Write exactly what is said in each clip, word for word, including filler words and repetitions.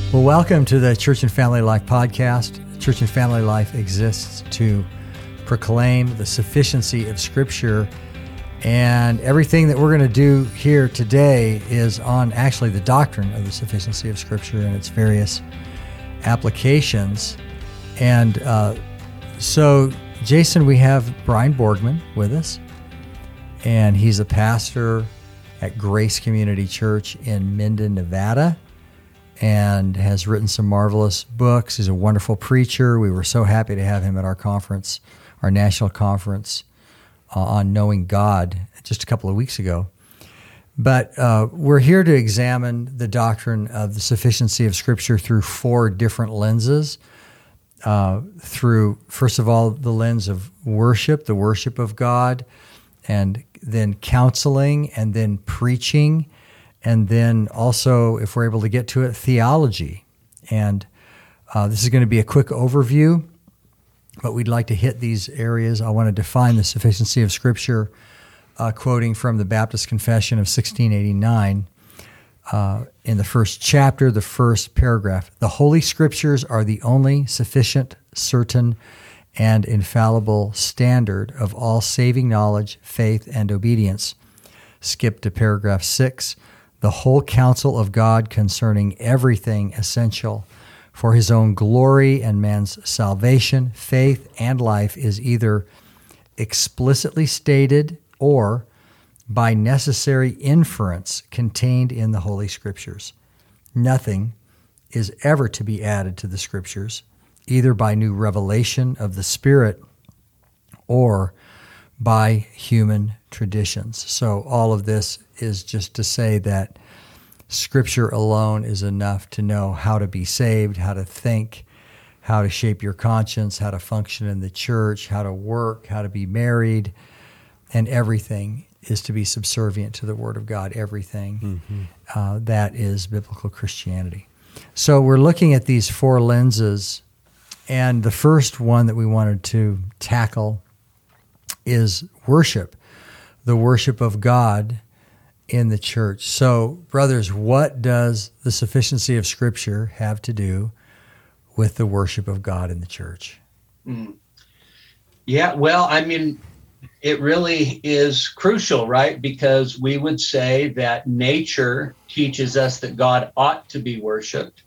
Well, welcome to the Church and Family Life podcast. Church and Family Life exists to proclaim the sufficiency of Scripture, and everything that we're going to do here today is on actually the doctrine of the sufficiency of Scripture and its various applications. And uh, so, Jason, we have Brian Borgman with us, and he's a pastor at Grace Community Church in Minden, Nevada, and has written some marvelous books. He's a wonderful preacher. We were so happy to have him at our conference, our national conference uh, on knowing God just a couple of weeks ago. But uh, we're here to examine the doctrine of the sufficiency of Scripture through four different lenses. Uh, through, first of all, the lens of worship, the worship of God, and then counseling, and then preaching, and then also, if we're able to get to it, theology. And uh, this is going to be a quick overview, but we'd like to hit these areas. I want to define the sufficiency of Scripture, uh, quoting from the Baptist Confession of sixteen eighty-nine. Uh, in the first chapter, the first paragraph, the Holy Scriptures are the only sufficient, certain, and infallible standard of all saving knowledge, faith, and obedience. Skip to paragraph six. The whole counsel of God concerning everything essential for his own glory and man's salvation, faith, and life is either explicitly stated or by necessary inference contained in the Holy Scriptures. Nothing is ever to be added to the Scriptures, either by new revelation of the Spirit or by human traditions. So all of this is just to say that Scripture alone is enough to know how to be saved, how to think, how to shape your conscience, how to function in the church, how to work, how to be married, and everything is to be subservient to the Word of God, everything. Mm-hmm. Uh, that is biblical Christianity. So we're looking at these four lenses, and the first one that we wanted to tackle is worship, the worship of God in the church. So, brothers, what does the sufficiency of Scripture have to do with the worship of God in the church? Mm. Yeah, well, I mean, it really is crucial, right? Because we would say that nature teaches us that God ought to be worshiped,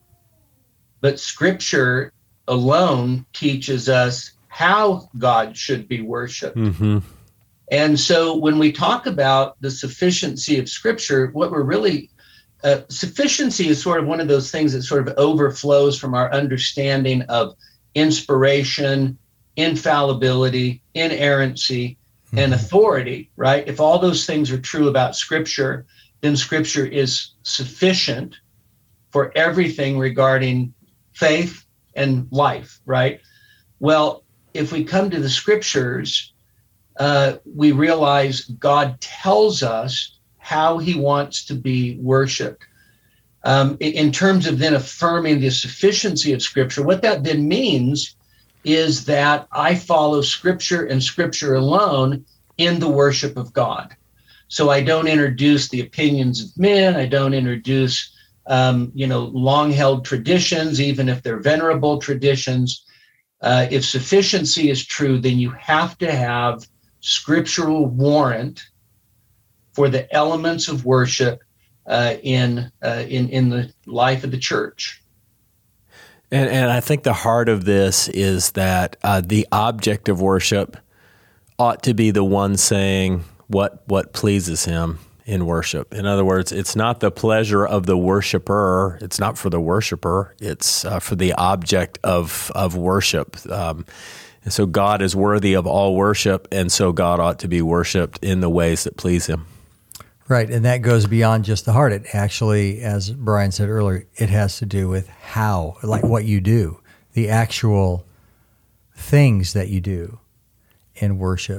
but Scripture alone teaches us how God should be worshiped. Mm-hmm. And so when we talk about the sufficiency of Scripture, what we're really, uh, sufficiency is sort of one of those things that sort of overflows from our understanding of inspiration, infallibility, inerrancy, mm-hmm. and authority, right? If all those things are true about Scripture, then Scripture is sufficient for everything regarding faith and life, right? Well, if we come to the Scriptures, uh, we realize God tells us how he wants to be worshiped. Um, in, in terms of then affirming the sufficiency of Scripture, what that then means is that I follow Scripture and Scripture alone in the worship of God. So I don't introduce the opinions of men. I don't introduce, um, you know, long-held traditions, even if they're venerable traditions. Uh, if sufficiency is true, then you have to have scriptural warrant for the elements of worship uh, in uh, in in the life of the church. And, and I think the heart of this is that uh, the object of worship ought to be the one saying what what pleases him in worship. In other words, it's not the pleasure of the worshiper. It's not for the worshiper. It's uh, for the object of of worship. Um, and so God is worthy of all worship, and so God ought to be worshiped in the ways that please him. Right, and that goes beyond just the heart. It actually, as Brian said earlier, it has to do with how, like what you do, the actual things that you do in worship.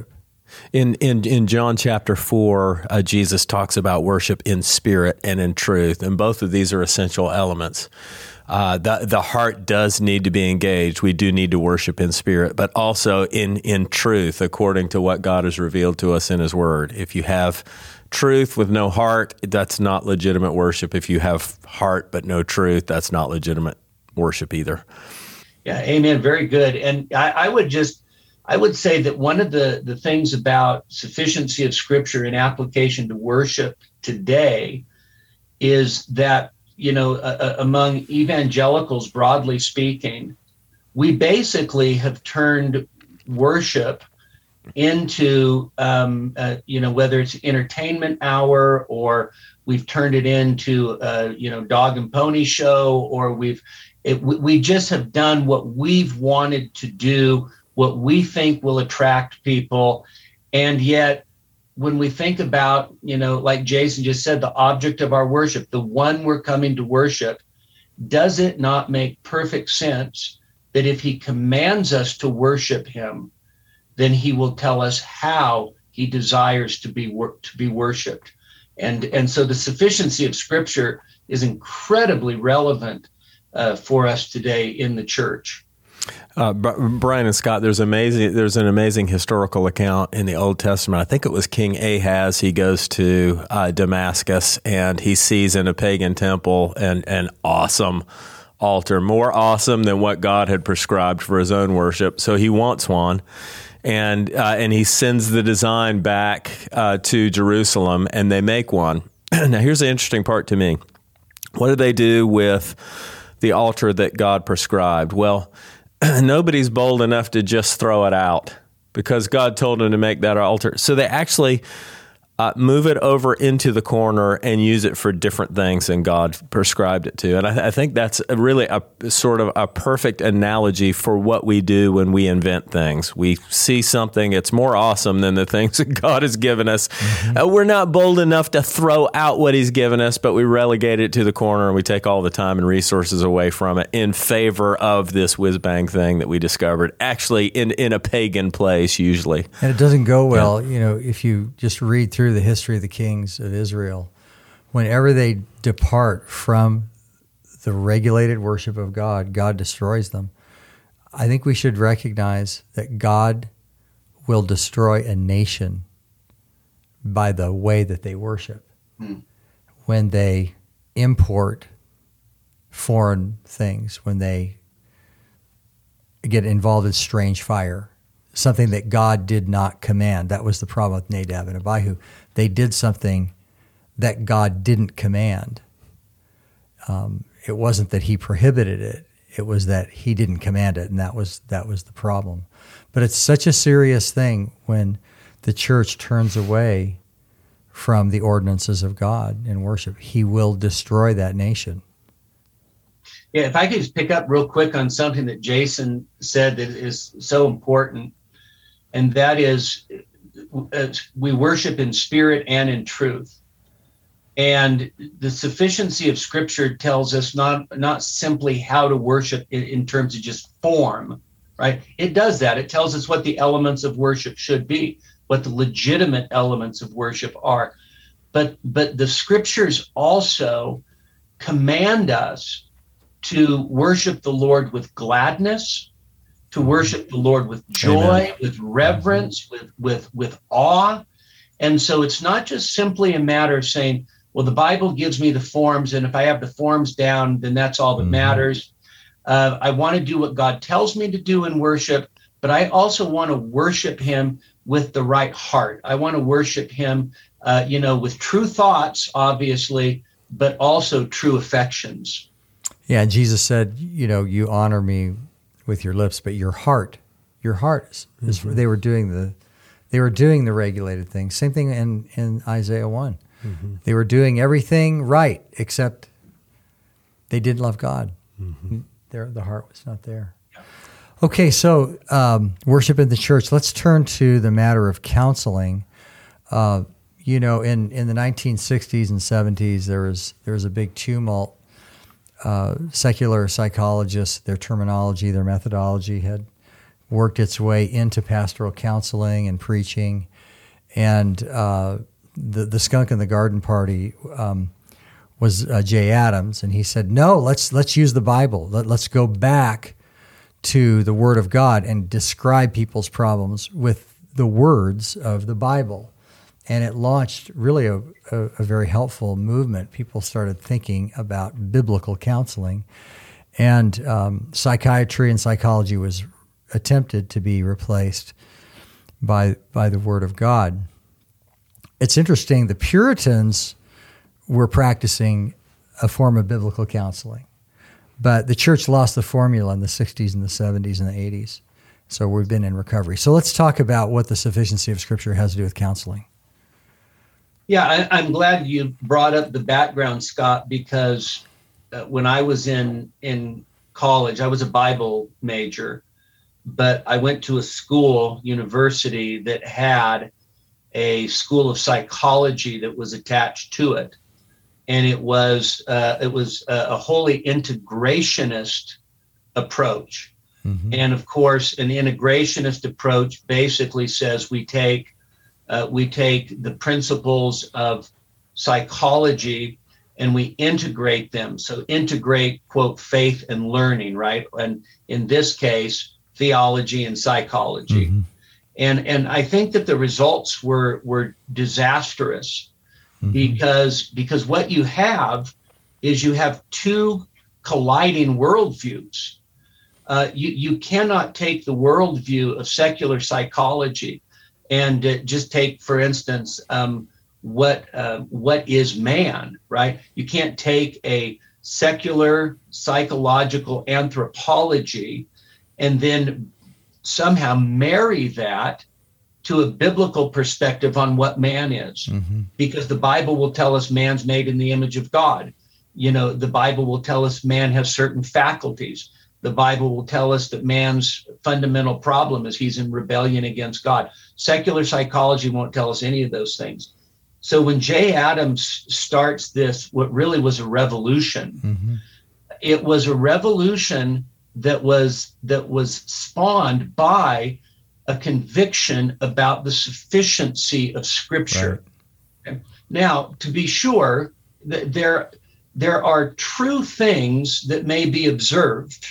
In in in John chapter four, uh, Jesus talks about worship in spirit and in truth, and both of these are essential elements. Uh, the the heart does need to be engaged. We do need to worship in spirit, but also in in truth, according to what God has revealed to us in His Word. If you have truth with no heart, that's not legitimate worship. If you have heart but no truth, that's not legitimate worship either. Yeah, amen. Very good. And I, I would just, I would say that one of the, the things about sufficiency of Scripture in application to worship today is that, you know, uh, among evangelicals, broadly speaking, we basically have turned worship into, um, uh, you know, whether it's entertainment hour or we've turned it into, uh, you know, dog and pony show, or we've, it, we just have done what we've wanted to do, what we think will attract people. And yet, when we think about, you know, like Jason just said, the object of our worship, the one we're coming to worship, does it not make perfect sense that if He commands us to worship Him, then He will tell us how He desires to be wor- to be worshiped? And, and so the sufficiency of Scripture is incredibly relevant uh, for us today in the church. Uh, Brian and Scott, there's amazing. There's an amazing historical account in the Old Testament. I think it was King Ahaz. He goes to uh, Damascus and he sees in a pagan temple an an awesome altar, more awesome than what God had prescribed for His own worship. So he wants one, and uh, and he sends the design back uh, to Jerusalem, and they make one. Now, here's the interesting part to me. What do they do with the altar that God prescribed? Well, nobody's bold enough to just throw it out because God told them to make that altar. So they actually uh, move it over into the corner and use it for different things than God prescribed it to. And I, I think that's a really a sort of a perfect analogy for what we do when we invent things. We see something, it's more awesome than the things that God has given us. Mm-hmm. Uh, we're not bold enough to throw out what He's given us, but we relegate it to the corner and we take all the time and resources away from it in favor of this whiz-bang thing that we discovered, actually in, in a pagan place usually. And it doesn't go well, yeah. You know, if you just read through the history of the kings of Israel, whenever they depart from the regulated worship of God, God destroys them. I think we should recognize that God will destroy a nation by the way that they worship. Hmm. When they import foreign things, when they get involved in strange fire, something that God did not command. That was the problem with Nadab and Abihu. They did something that God didn't command. Um, it wasn't that He prohibited it. It was that He didn't command it, and that was that was the problem. But it's such a serious thing when the church turns away from the ordinances of God in worship. He will destroy that nation. Yeah, if I could just pick up real quick on something that Jason said that is so important, and that is uh, we worship in spirit and in truth. And the sufficiency of Scripture tells us not, not simply how to worship in, in terms of just form, right? It does that. It tells us what the elements of worship should be, what the legitimate elements of worship are. But, but the Scriptures also command us to worship the Lord with gladness, to worship the Lord with joy, Amen. With reverence, with, with, with awe. And so it's not just simply a matter of saying, well, the Bible gives me the forms, and if I have the forms down, then that's all that mm-hmm. matters. Uh, I want to do what God tells me to do in worship, but I also want to worship Him with the right heart. I want to worship Him, uh, you know, with true thoughts, obviously, but also true affections. Yeah, Jesus said, you know, you honor me with your lips, but your heart, your heart is, is mm-hmm. they were doing the, they were doing the regulated things. Same thing in, in Isaiah one. Mm-hmm. They were doing everything right, except they didn't love God. Mm-hmm. Their, the heart was not there. Okay, so um, worship in the church. Let's turn to the matter of counseling. Uh, you know, in, in the nineteen sixties and seventies, there was there was a big tumult. Uh, secular psychologists, their terminology, their methodology had worked its way into pastoral counseling and preaching. And uh, the the skunk in the garden party um, was uh, Jay Adams, and he said, "No, let's let's use the Bible. Let, let's go back to the Word of God and describe people's problems with the words of the Bible." And it launched really a, a, a very helpful movement. People started thinking about biblical counseling, and um, psychiatry and psychology was attempted to be replaced by by the Word of God. It's interesting, the Puritans were practicing a form of biblical counseling, but the church lost the formula in the sixties and the seventies and the eighties. So we've been in recovery. So let's talk about what the sufficiency of Scripture has to do with counseling. Yeah, I, I'm glad you brought up the background, Scott, because uh, when I was in in college, I was a Bible major, but I went to a school, university, that had a school of psychology that was attached to it, and it was uh, it was a, a wholly integrationist approach. Mm-hmm. And of course, an integrationist approach basically says we take uh, we take the principles of psychology and we integrate them. So integrate, quote, faith and learning, right? And in this case, theology and psychology. Mm-hmm. And and I think that the results were were disastrous, mm-hmm. because because what you have is you have two colliding worldviews. Uh, you you cannot take the worldview of secular psychology and uh, just take, for instance, um, what uh, what is man, right? You can't take a secular psychological anthropology and then somehow marry that to a biblical perspective on what man is, mm-hmm. because the Bible will tell us man's made in the image of God. You know, the Bible will tell us man has certain faculties. The Bible will tell us that man's fundamental problem is he's in rebellion against God. Secular psychology won't tell us any of those things. So when Jay Adams starts this, what really was a revolution, mm-hmm. it was a revolution that was that was spawned by a conviction about the sufficiency of Scripture. Right. Okay. Now, to be sure, th- there there are true things that may be observed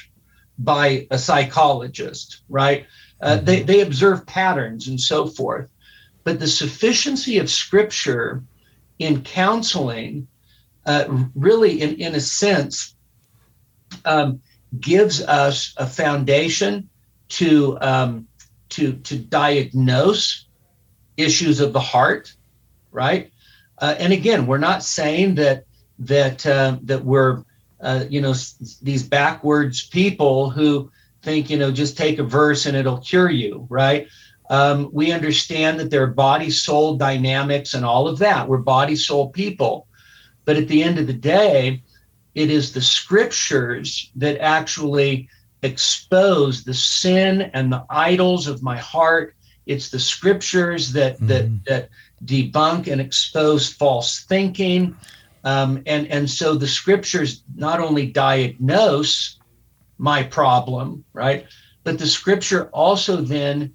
by a psychologist, right? Uh, mm-hmm. They they observe patterns and so forth, but the sufficiency of Scripture in counseling, uh, really, in in a sense, um, gives us a foundation to um, to to diagnose issues of the heart, right? Uh, and again, we're not saying that that uh, that we're uh, you know s- these backwards people who think, you know, just take a verse and it'll cure you, right? Um, we understand that there are body soul dynamics and all of that. We're body soul people, but at the end of the day, it is the Scriptures that actually expose the sin and the idols of my heart. It's the Scriptures that mm-hmm. that that debunk and expose false thinking. Um, and, and so the Scriptures not only diagnose my problem, right, but the Scripture also then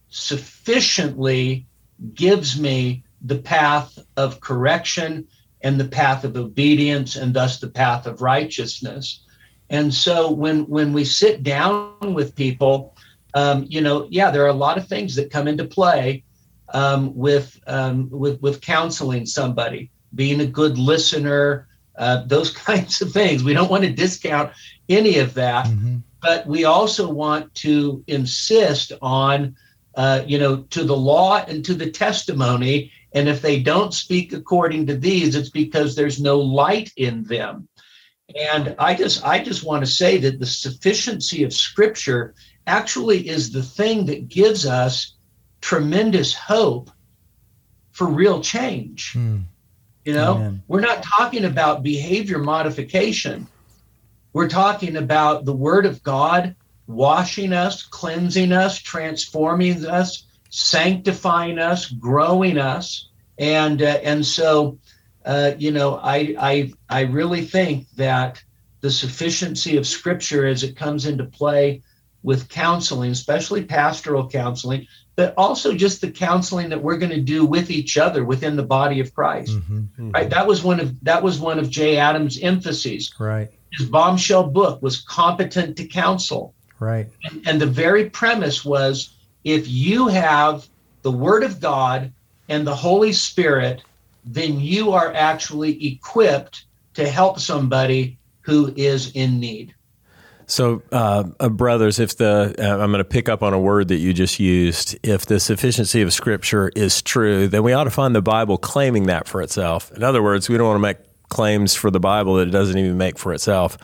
sufficiently gives me the path of correction and the path of obedience, and thus the path of righteousness. And so when when we sit down with people, um, you know, yeah, there are a lot of things that come into play um, with, um, with with counseling somebody, being a good listener, uh, those kinds of things. We don't want to discount any of that, mm-hmm. but we also want to insist on, uh, you know, to the law and to the testimony. And if they don't speak according to these, it's because there's no light in them. And I just I just want to say that the sufficiency of Scripture actually is the thing that gives us tremendous hope for real change. Mm. You know, Amen. We're not talking about behavior modification. We're talking about the Word of God washing us, cleansing us, transforming us, sanctifying us, growing us. And uh, and so, uh, you know, I, I I really think that the sufficiency of Scripture as it comes into play with counseling, especially pastoral counseling, but also just the counseling that we're going to do with each other within the body of Christ. Mm-hmm, mm-hmm. Right? That was one of that was one of Jay Adams' emphases. Right. His bombshell book was Competent to Counsel. Right. And, and the very premise was, if you have the Word of God and the Holy Spirit, then you are actually equipped to help somebody who is in need. So, uh, uh, brothers, if the uh, I'm going to pick up on a word that you just used. If the sufficiency of Scripture is true, then we ought to find the Bible claiming that for itself. In other words, we don't want to make claims for the Bible that it doesn't even make for itself.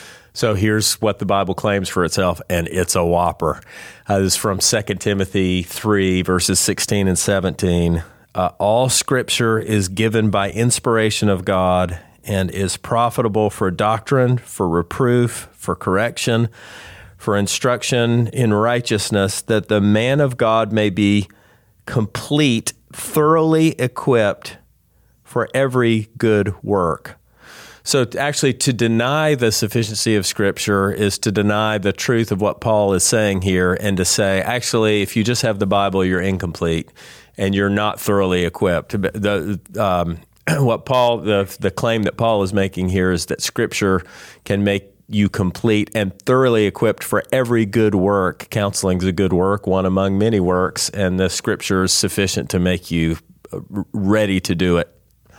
So here's what the Bible claims for itself, and it's a whopper. Uh, this is from Second Timothy three, verses sixteen and seventeen. Uh, All Scripture is given by inspiration of God and is profitable for doctrine, for reproof, for correction, for instruction in righteousness, that the man of God may be complete, thoroughly equipped for every good work. So actually, to deny the sufficiency of Scripture is to deny the truth of what Paul is saying here, and to say, actually, if you just have the Bible, you're incomplete and you're not thoroughly equipped. The um, what Paul, the the claim that Paul is making here is that Scripture can make you complete and thoroughly equipped for every good work. Counseling is a good work, one among many works, and the Scripture is sufficient to make you ready to do it.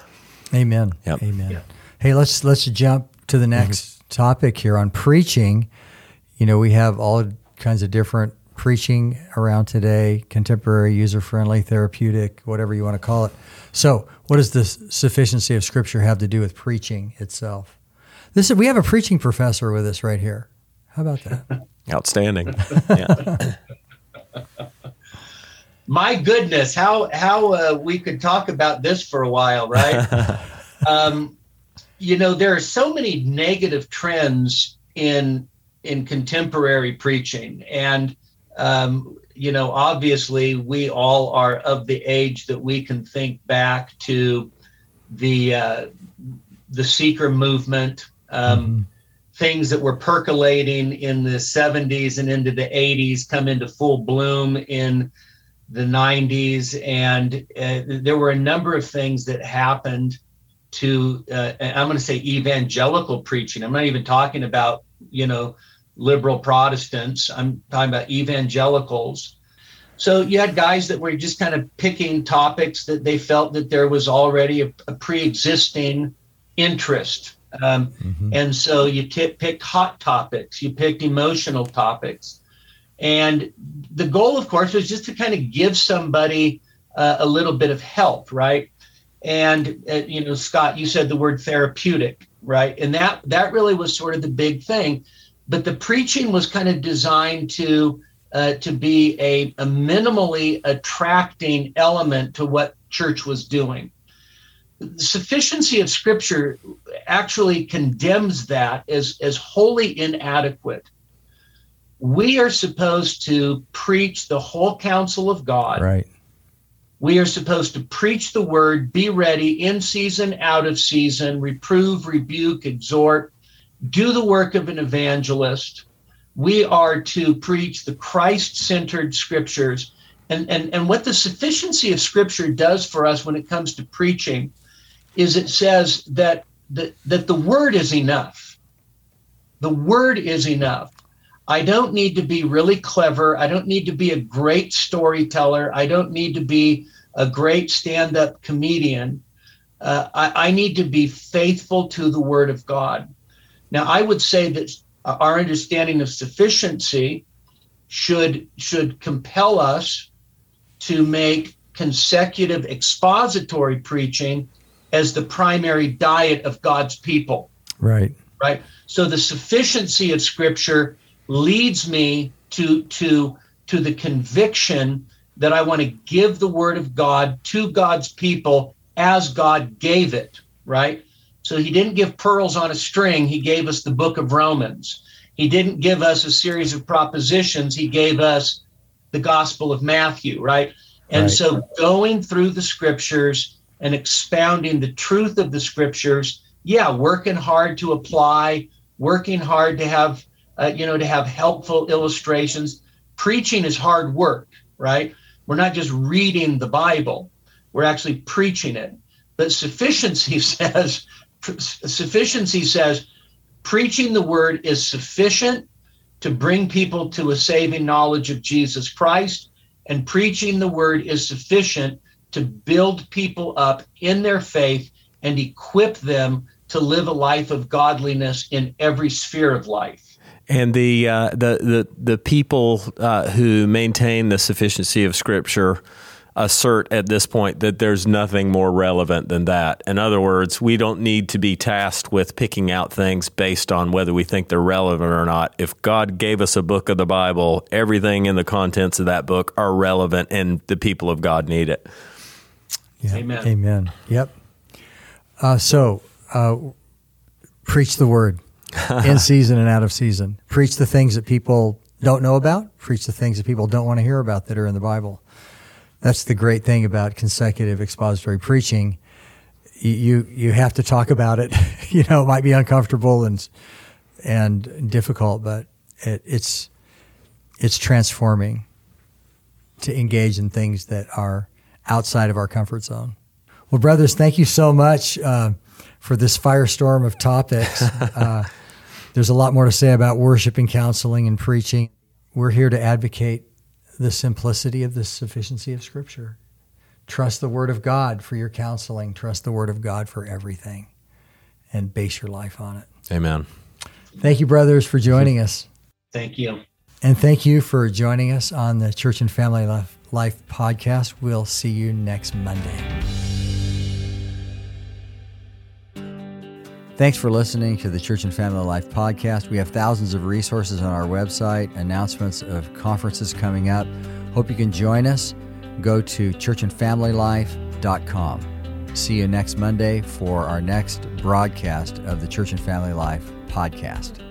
Amen. Yep. Amen. Yeah. Hey, let's let's jump to the next mm-hmm. topic here on preaching. You know, we have all kinds of different preaching around today: contemporary, user-friendly, therapeutic, whatever you want to call it. So, what does the sufficiency of Scripture have to do with preaching itself? This is, we have a preaching professor with us right here. How about that? Outstanding. Yeah. My goodness, how how uh, we could talk about this for a while, right? um, you know, there are so many negative trends in in contemporary preaching, and um, you know, obviously, we all are of the age that we can think back to the uh, the seeker movement, um, mm-hmm. things that were percolating in the seventies and into the eighties, come into full bloom in the nineties, and uh, there were a number of things that happened to, uh, I'm going to say evangelical preaching. I'm not even talking about, you know, liberal Protestants. I'm talking about evangelicals. So you had guys that were just kind of picking topics that they felt that there was already a, a pre-existing interest. Um, mm-hmm. And so you t- picked hot topics, you picked emotional topics. And the goal, of course, was just to kind of give somebody uh, a little bit of help, right? And, uh, you know, Scott, you said the word therapeutic, right? And that that really was sort of the big thing. But the preaching was kind of designed to uh, to be a, a minimally attracting element to what church was doing. The sufficiency of Scripture actually condemns that as, as wholly inadequate. We are supposed to preach the whole counsel of God. Right. We are supposed to preach the word, be ready, in season, out of season, reprove, rebuke, exhort, do the work of an evangelist. We are to preach the Christ-centered Scriptures. And, and, and what the sufficiency of Scripture does for us when it comes to preaching is it says that, that, that the word is enough. The word is enough. I don't need to be really clever. I don't need to be a great storyteller. I don't need to be a great stand-up comedian. Uh, I, I need to be faithful to the Word of God. Now, I would say that our understanding of sufficiency should, should compel us to make consecutive expository preaching as the primary diet of God's people. Right. Right. So the sufficiency of Scripture leads me to to to the conviction that I want to give the Word of God to God's people as God gave it, right? So he didn't give pearls on a string. He gave us the book of Romans. He didn't give us a series of propositions. He gave us the Gospel of Matthew, right? And right. So going through the Scriptures and expounding the truth of the Scriptures, yeah, working hard to apply, working hard to have uh, you know, to have helpful illustrations. Preaching is hard work, right? We're not just reading the Bible, we're actually preaching it. But sufficiency says, sufficiency says, preaching the word is sufficient to bring people to a saving knowledge of Jesus Christ, and preaching the word is sufficient to build people up in their faith and equip them to live a life of godliness in every sphere of life. And the uh, the the the people uh, who maintain the sufficiency of Scripture assert at this point that there's nothing more relevant than that. In other words, we don't need to be tasked with picking out things based on whether we think they're relevant or not. If God gave us a book of the Bible, everything in the contents of that book are relevant, and the people of God need it. Yeah. Amen. Amen. Yep. Uh, so, uh, preach the word in season and out of season. Preach the things that people don't know about. Preach the things that people don't want to hear about that are in the Bible. That's the great thing about consecutive expository preaching. You, you you have to talk about it. You know, it might be uncomfortable and and difficult, but it, it's it's transforming to engage in things that are outside of our comfort zone. Well, brothers, thank you so much uh, for this firestorm of topics. Uh, there's a lot more to say about worship and counseling and preaching. We're here to advocate the simplicity of the sufficiency of Scripture. Trust the Word of God for your counseling. Trust the Word of God for everything, and base your life on it. Amen. Thank you, brothers, for joining us. Thank you. And thank you for joining us on the Church and Family Life, Life podcast. We'll see you next Monday. Thanks for listening to the Church and Family Life podcast. We have thousands of resources on our website, announcements of conferences coming up. Hope you can join us. Go to church and family life dot com. See you next Monday for our next broadcast of the Church and Family Life podcast.